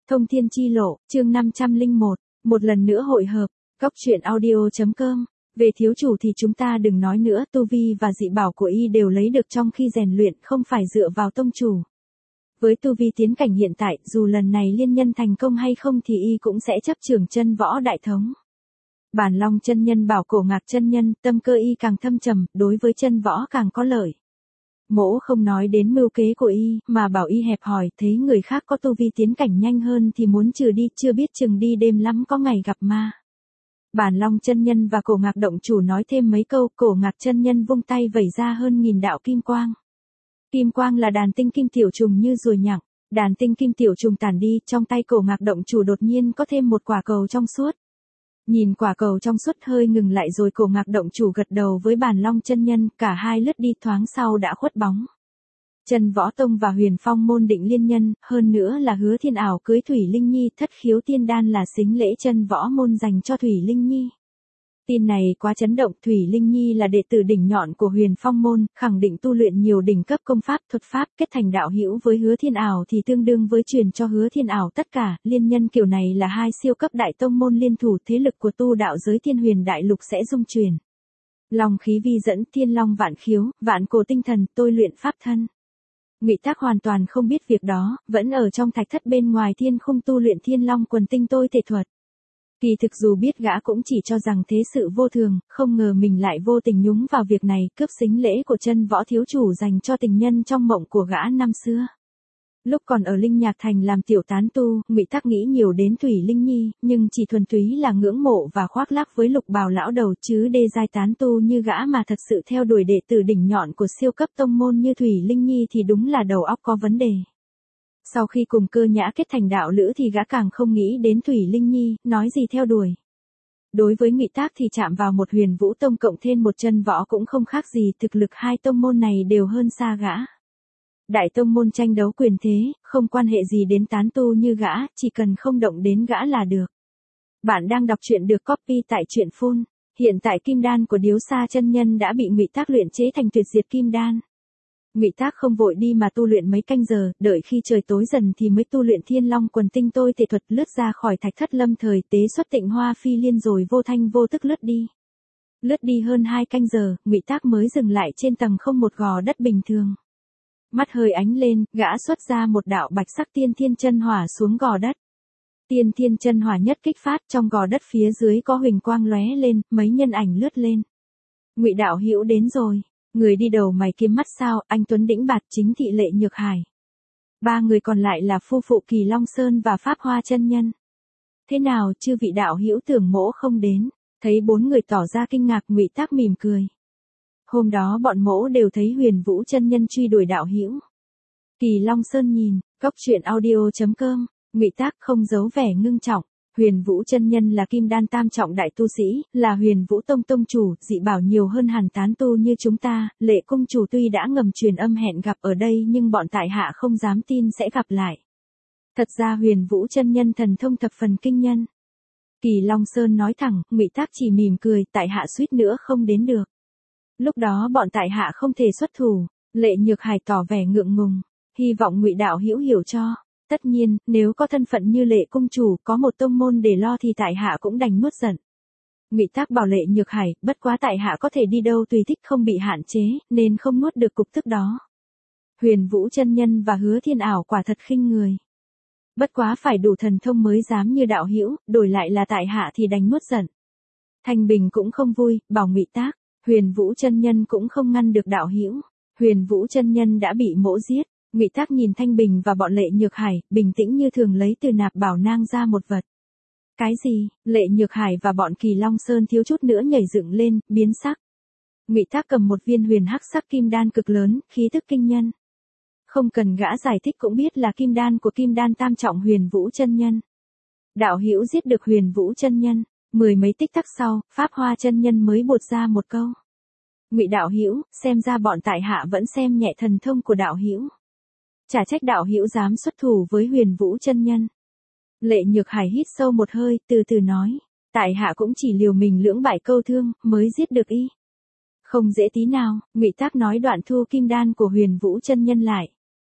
Thông thiên chi lộ, chương 501, một lần nữa hội hợp, góc truyện audio.com. Về thiếu chủ thì chúng ta đừng nói nữa, tu vi và dị bảo của y đều lấy được trong khi rèn luyện, không phải dựa vào tông chủ. Với tu vi tiến cảnh hiện tại, dù lần này liên nhân thành công hay không thì y cũng sẽ chấp trưởng chân võ đại thống. Bản Long chân nhân bảo Cổ Ngạc chân nhân, tâm cơ y càng thâm trầm, đối với chân võ càng có lợi. Mỗ không nói đến mưu kế của y, mà bảo y hẹp hòi, thấy người khác có tu vi tiến cảnh nhanh hơn thì muốn trừ đi, chưa biết chừng đi đêm lắm có ngày gặp ma. Bản Long chân nhân và Cổ Ngạc động chủ nói thêm mấy câu, Cổ Ngạc chân nhân vung tay vẩy ra hơn 1000 đạo kim quang. Kim quang là đàn tinh kim tiểu trùng như ruồi nhặng, đàn tinh kim tiểu trùng tản đi, trong tay Cổ Ngạc động chủ đột nhiên có thêm một quả cầu trong suốt. Nhìn quả cầu trong suốt hơi ngừng lại rồi Cổ Ngạc động chủ gật đầu với Bản Long chân nhân, cả hai lướt đi thoáng sau đã khuất bóng. Chân Võ Tông và Huyền Phong môn định liên nhân, hơn nữa là Hứa Thiên Ảo cưới Thủy Linh Nhi, thất khiếu tiên đan là sính lễ chân võ môn dành cho Thủy Linh Nhi. Tin này quá chấn động, Thủy Linh Nhi là đệ tử đỉnh nhọn của Huyền Phong môn, khẳng định tu luyện nhiều đỉnh cấp công pháp, thuật pháp, kết thành đạo hữu với Hứa Thiên Ảo thì tương đương với truyền cho Hứa Thiên Ảo tất cả, liên nhân kiểu này là hai siêu cấp đại tông môn liên thủ, thế lực của tu đạo giới Thiên Huyền đại lục sẽ dung truyền. Long khí vi dẫn, thiên long vạn khiếu, vạn cổ tinh thần, tôi luyện pháp thân. Ngụy Tác hoàn toàn không biết việc đó, vẫn ở trong thạch thất bên ngoài thiên khung tu luyện Thiên Long quần tinh tôi thể thuật. Kỳ thực dù biết gã cũng chỉ cho rằng thế sự vô thường, không ngờ mình lại vô tình nhúng vào việc này, cướp sính lễ của chân võ thiếu chủ dành cho tình nhân trong mộng của gã năm xưa. Lúc còn ở Linh Nhạc Thành làm tiểu tán tu, Ngụy Tác nghĩ nhiều đến Thủy Linh Nhi, nhưng chỉ thuần túy là ngưỡng mộ và khoác lác với Lục Bào lão đầu, chứ đê giai tán tu như gã mà thật sự theo đuổi đệ tử đỉnh nhọn của siêu cấp tông môn như Thủy Linh Nhi thì đúng là đầu óc có vấn đề. Sau khi cùng Cơ Nhã kết thành đạo lữ thì gã càng không nghĩ đến Thủy Linh Nhi, nói gì theo đuổi. Đối với Ngụy Tác thì chạm vào một Huyền Vũ Tông cộng thêm một chân võ cũng không khác gì, thực lực hai tông môn này đều hơn xa gã. Đại tông môn tranh đấu quyền thế, không quan hệ gì đến tán tu như gã, chỉ cần không động đến gã là được. Bạn đang đọc truyện được copy tại truyện Phun. Hiện tại kim đan của Điếu Sa chân nhân đã bị Ngụy Tác luyện chế thành tuyệt diệt kim đan. Ngụy Tác không vội đi mà tu luyện mấy canh giờ, đợi khi trời tối dần thì mới tu luyện Thiên Long quần tinh tôi thể thuật, lướt ra khỏi thạch thất lâm thời tế xuất Tịnh Hoa Phi Liên rồi vô thanh vô tức lướt đi. Lướt đi hơn 2 canh giờ, Ngụy Tác mới dừng lại trên tầng không một gò đất bình thường. Mắt hơi ánh lên, gã xuất ra một đạo bạch sắc tiên thiên chân hỏa xuống gò đất. Tiên thiên chân hỏa nhất kích phát, trong gò đất phía dưới có huỳnh quang lóe lên, mấy nhân ảnh lướt lên. Ngụy đạo hữu đến rồi. Người đi đầu mày kiếm mắt sao, anh Tuấn Đĩnh Bạt, Chính Thị Lệ Nhược Hải. 3 người còn lại là phu phụ Kỳ Long Sơn và Pháp Hoa chân nhân. Thế nào, chư vị đạo hữu tưởng mỗ không đến? Thấy 4 người tỏ ra kinh ngạc, Ngụy Tác mỉm cười. Hôm đó bọn mỗ đều thấy Huyền Vũ chân nhân truy đuổi đạo hữu. Kỳ Long Sơn nhìn, góc truyện audio.com, Ngụy Tác không giấu vẻ ngưng trọng. Huyền Vũ chân nhân là kim đan tam trọng đại tu sĩ, là Huyền Vũ Tông tông chủ, dị bảo nhiều hơn hẳn tán tu như chúng ta, Lệ cung chủ tuy đã ngầm truyền âm hẹn gặp ở đây nhưng bọn tại hạ không dám tin sẽ gặp lại. Thật ra Huyền Vũ chân nhân thần thông thập phần kinh nhân. Kỳ Long Sơn nói thẳng, Ngụy Tác chỉ mỉm cười, tại hạ suýt nữa không đến được. Lúc đó bọn tại hạ không thể xuất thủ, Lệ Nhược Hải tỏ vẻ ngượng ngùng, hy vọng Ngụy đạo hữu hiểu cho. Tất nhiên, nếu có thân phận như Lệ cung chủ, có một tông môn để lo thì tại hạ cũng đành nuốt giận. Ngụy Tác bảo Lệ Nhược Hải, bất quá tại hạ có thể đi đâu tùy thích không bị hạn chế, nên không nuốt được cục tức đó. Huyền Vũ chân nhân và Hứa Thiên Ảo quả thật khinh người. Bất quá phải đủ thần thông mới dám như đạo hữu, đổi lại là tại hạ thì đành nuốt giận. Thanh Bình cũng không vui, bảo Ngụy Tác, Huyền Vũ chân nhân cũng không ngăn được đạo hữu. Huyền Vũ chân nhân đã bị mỗ giết. Ngụy Tác nhìn Thanh Bình và bọn Lệ Nhược Hải, bình tĩnh như thường lấy từ nạp bảo nang ra một vật. Cái gì? Lệ Nhược Hải và bọn Kỳ Long Sơn thiếu chút nữa nhảy dựng lên, biến sắc. Ngụy Tác cầm một viên huyền hắc sắc kim đan cực lớn, khí tức kinh nhân. Không cần gã giải thích cũng biết là kim đan của kim đan tam trọng Huyền Vũ chân nhân. Đạo hữu giết được Huyền Vũ chân nhân, 10 mấy tích tắc sau, Pháp Hoa chân nhân mới buột ra một câu. Ngụy đạo hữu, xem ra bọn tại hạ vẫn xem nhẹ thần thông của đạo hữu. Chả trách đạo hữu dám xuất thủ với Huyền Vũ chân nhân. Lệ Nhược Hải hít sâu một hơi, từ từ nói, tại hạ cũng chỉ liều mình lưỡng bại câu thương, mới giết được y. Không dễ tí nào, Ngụy Tác nói đoạn thu kim đan của Huyền Vũ chân nhân lại.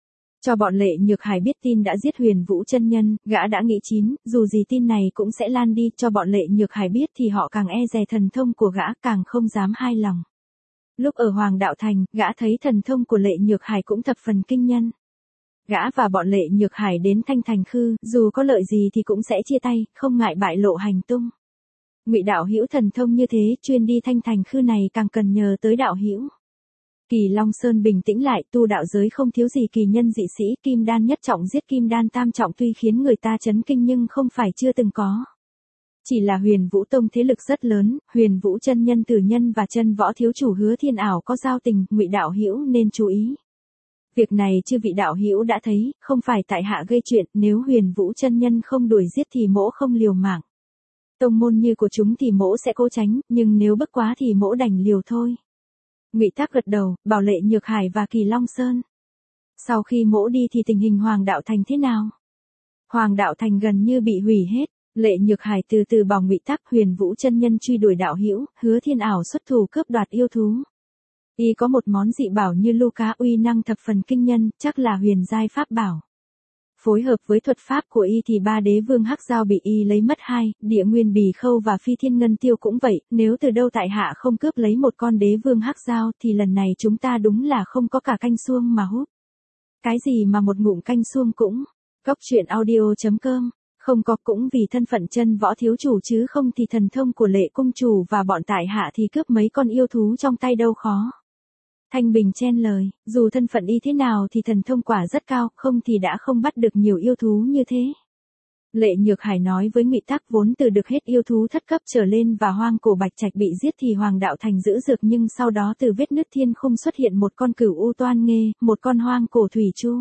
Cho bọn Lệ Nhược Hải biết tin đã giết Huyền Vũ chân nhân, gã đã nghĩ chín, dù gì tin này cũng sẽ lan đi, cho bọn Lệ Nhược Hải biết thì họ càng e dè thần thông của gã, càng không dám hai lòng. Lúc ở Hoàng Đạo Thành, gã thấy thần thông của Lệ Nhược Hải cũng thập phần kinh nhân. Gã và bọn Lệ Nhược Hải đến Thanh Thành Khư, dù có lợi gì thì cũng sẽ chia tay, không ngại bại lộ hành tung. Ngụy đạo hữu thần thông như thế, chuyên đi Thanh Thành Khư này càng cần nhờ tới đạo hữu. Kỳ Long Sơn bình tĩnh lại, tu đạo giới không thiếu gì kỳ nhân dị sĩ, kim đan nhất trọng giết kim đan tam trọng tuy khiến người ta chấn kinh nhưng không phải chưa từng có. Chỉ là Huyền Vũ Tông thế lực rất lớn, Huyền Vũ chân nhân Tử Nhân và Chân Võ thiếu chủ Hứa Thiên Ảo có giao tình, Ngụy đạo hữu nên chú ý. Việc này chư vị đạo hữu đã thấy, không phải tại hạ gây chuyện, nếu Huyền Vũ chân nhân không đuổi giết thì mỗ không liều mạng. Tông môn như của chúng thì mỗ sẽ cố tránh, nhưng nếu bức quá thì mỗ đành liều thôi. Ngụy Tác gật đầu, bảo Lệ Nhược Hải và Kỳ Long Sơn. Sau khi mỗ đi thì tình hình Hoàng Đạo Thành thế nào? Hoàng Đạo Thành gần như bị hủy hết. Lệ Nhược Hải từ từ bảo Ngụy Tác, Huyền Vũ chân nhân truy đuổi đạo hữu, Hứa Thiên Ảo xuất thủ cướp đoạt yêu thú. Y có một món dị bảo như lưu cá uy năng thập phần kinh nhân, chắc là huyền giai pháp bảo. Phối hợp với thuật pháp của Y thì 3 đế vương hắc giao bị Y lấy mất 2, Địa Nguyên Bì Khâu và Phi Thiên Ngân Tiêu cũng vậy, nếu từ đâu tại hạ không cướp lấy một con đế vương hắc giao thì lần này chúng ta đúng là không có cả canh suông mà hút. Cái gì mà một ngụm canh suông cũng. Goctruyện.audio.com. Không có, cũng vì thân phận Chân Võ thiếu chủ chứ không thì thần thông của Lệ cung chủ và bọn tại hạ thì cướp mấy con yêu thú trong tay đâu khó. Thanh Bình chen lời, dù thân phận Y thế nào thì thần thông quả rất cao, không thì đã không bắt được nhiều yêu thú như thế. Lệ Nhược Hải nói với Ngụy Tác, vốn từ được hết yêu thú thất cấp trở lên và hoang cổ bạch trạch bị giết thì Hoàng Đạo Thành giữ dược, nhưng sau đó từ vết nứt thiên khung xuất hiện một con cửu u toan nghê, một con hoang cổ thủy chu.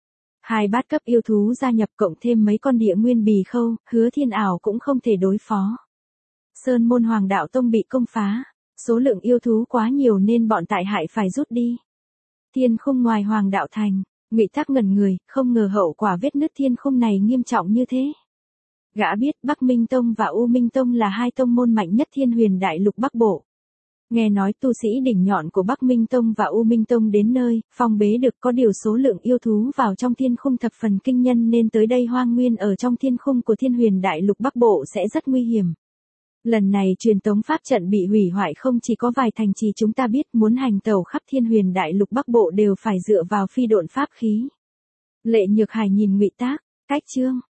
2 bát cấp yêu thú gia nhập cộng thêm mấy con Địa Nguyên Bì Khâu, Hứa Thiên Ảo cũng không thể đối phó. Sơn môn Hoàng Đạo Tông bị công phá, số lượng yêu thú quá nhiều nên bọn tại hại phải rút đi. Thiên khung ngoài Hoàng Đạo Thành, Ngụy Tác ngẩn người, không ngờ hậu quả vết nứt thiên khung này nghiêm trọng như thế. Gã biết Bắc Minh Tông và U Minh Tông là 2 tông môn mạnh nhất Thiên Huyền Đại Lục Bắc Bộ. Nghe nói tu sĩ đỉnh nhọn của Bắc Minh Tông và U Minh Tông đến nơi, phong bế được, có điều số lượng yêu thú vào trong thiên khung thập phần kinh nhân nên tới đây hoang nguyên ở trong thiên khung của Thiên Huyền Đại Lục Bắc Bộ sẽ rất nguy hiểm. Lần này truyền tống pháp trận bị hủy hoại không chỉ có vài thành trì chúng ta biết, muốn hành tẩu khắp Thiên Huyền Đại Lục Bắc Bộ đều phải dựa vào phi độn pháp khí. Lệ Nhược Hải nhìn Ngụy Tác, cách chương.